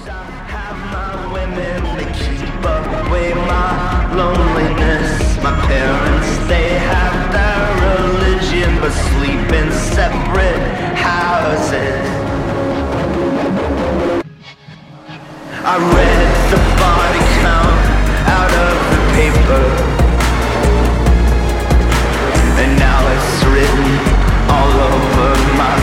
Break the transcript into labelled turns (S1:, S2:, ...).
S1: Have my women, they keep away my loneliness. My parents, they have their religion, but sleep in separate houses. I read the body count out of the paper, and now it's written all over my